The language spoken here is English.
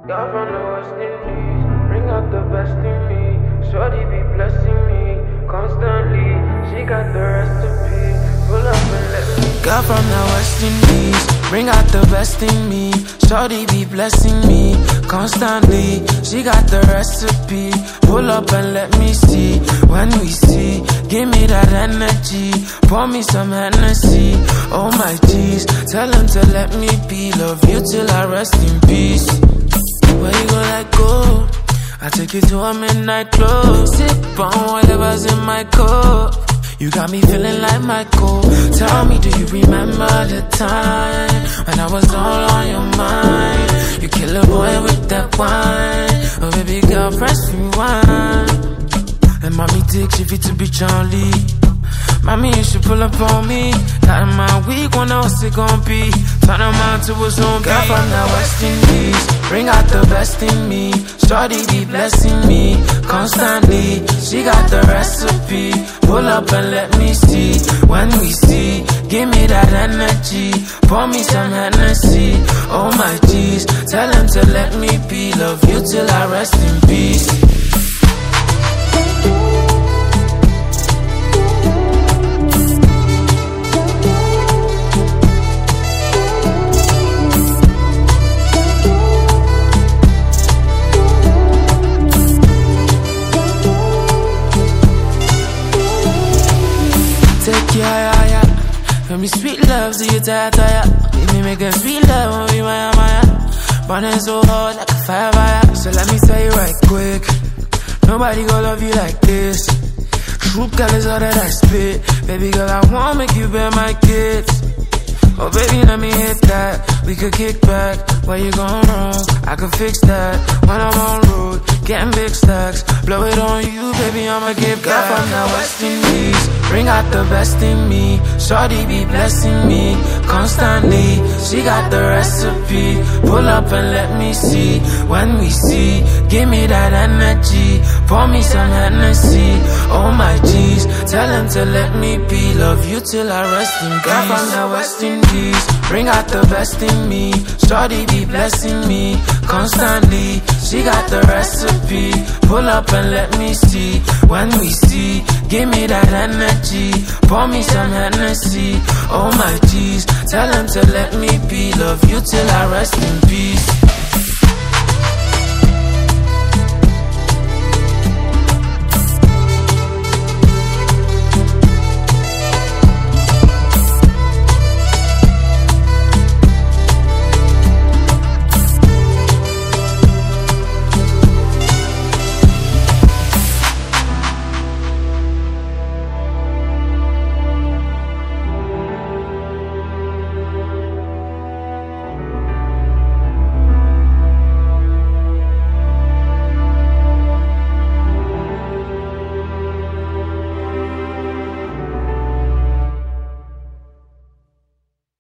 Girl from the West Indies, bring out the best in me. Shorty be blessing me constantly. She got the recipe. Pull up and let me. Girl from the West Indies, bring out the best in me. Shorty be blessing me constantly. She got the recipe. Pull up and let me see. When we see, give me that energy. Pour me some Hennessy. Oh my G's, tell him to let me be. Love you till I rest in peace. Where you gon' let go? I take you to a midnight club. Sip on whatever's in my cup. You got me feeling like Michael. Tell me, do you remember the time when I was all on your mind? You kill a boy with that wine. Oh baby girl, press rewind. And mommy takes you fit to be Charlie. Mommy, you should pull up on me. Got in my week, when else it gon' be? Turn a mind to a zombie. Girl from the West Indies, bring out the best in me. Shorty be blessing me constantly. She got the recipe. Pull up and let me see. When we see, give me that energy. Pour me some Hennessy. Oh my G's, tell him to let me be. Love you till I rest in peace. When we sweet love, so you tire. Give me make a sweet love, when we maya. Burning so hard like a fire. So let me tell you right quick, nobody gon' love you like this. True colors all that I spit. Baby girl, I wanna make you bear my kids. Oh baby, let me hit that. We could kick back. Where you going wrong? I could fix that. When I'm on road, getting big stacks. Blow it on you, baby, I'ma give back. Girl from the West Indies, bring out the best in me. Shorty be blessing me constantly. She got the recipe. Pull up and let me see. When we see, give me that energy. Pour me some Hennessy. Oh my G's, tell him to let me be. Love you till I rest in peace. Girl from the West Indies, bring out the best in me. Shorty be blessing me constantly. She got the recipe. Pull up and let me see. When we see, give me that energy. Pour me some Hennessy. Oh my G's, tell him to let me be. Love you till I rest in peace.